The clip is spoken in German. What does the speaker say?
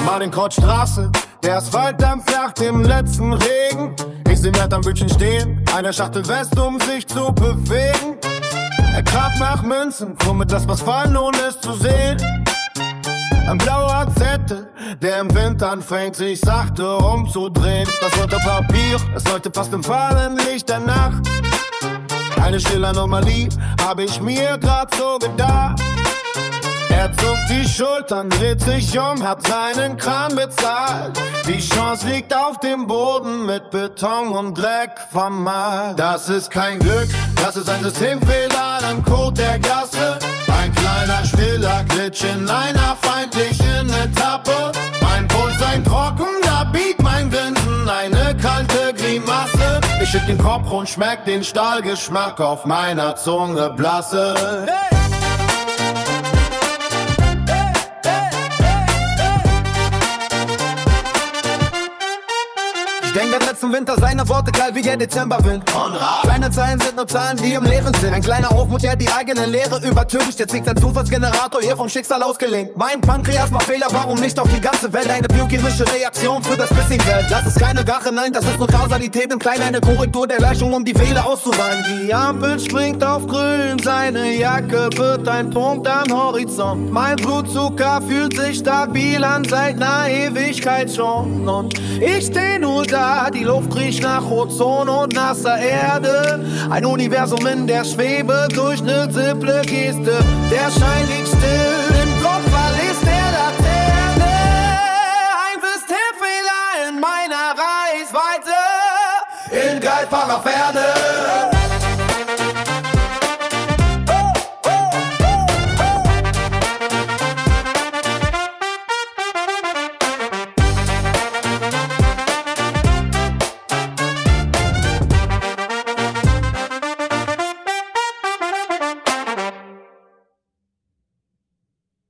Marienkrautstraße, der Asphalt dampft nach dem letzten Regen. Ich seh Mert am Bildchen stehen, eine Schachtel West, um sich zu bewegen. Er grabt nach Münzen, womit das was fallen, ohne es zu sehen. Ein blauer Zettel, der im Wind anfängt, sich sachte umzudrehen. Das rote Papier, es leuchtet fast im Fallenlicht der Nacht. Eine stille Anomalie, hab ich mir grad so gedacht. Er zuckt die Schultern, dreht sich um, hat seinen Kran bezahlt. Die Chance liegt auf dem Boden mit Beton und Dreck vermalt. Das ist kein Glück, das ist ein Systemfehler, ein Code der Gasse. Ein kleiner stiller Glitch in einer feindlichen Etappe. Mein Puls ein trockener Beat, mein Grinsen eine kalte Grimasse. Ich schütt den Kopf und schmeck den Stahlgeschmack auf meiner Zunge blasse. Hey! Denk an letzten Winter, seine Worte kalt wie der Dezemberwind. Kleine Zeilen sind nur Zahlen, die im Leeren sind. Ein kleiner Aufmut, der die eigene Lehre übertüncht. Jetzt liegt ein Zufallsgenerator hier vom Schicksal ausgelenkt. Mein Pankreas macht Fehler, warum nicht auf die ganze Welt? Eine biochemische Reaktion für das bisschen Geld. Das ist keine Gache, nein, das ist nur Kausalität im Kleinen. Eine Korrektur der Gleichung, um die Fehler auszuweinen. Die Ampel springt auf grün, seine Jacke wird ein Punkt am Horizont. Mein Blutzucker fühlt sich stabil an seit ner Ewigkeit schon. Und ich steh nur da. Die Luft riecht nach Ozon und nasser Erde. Ein Universum in der Schwebe durch ne simple Geste. Der Schein liegt still, im Kopf verlässt der Laterne. Ein Systemfehler in meiner Reichweite. In Geldfahrerpferde.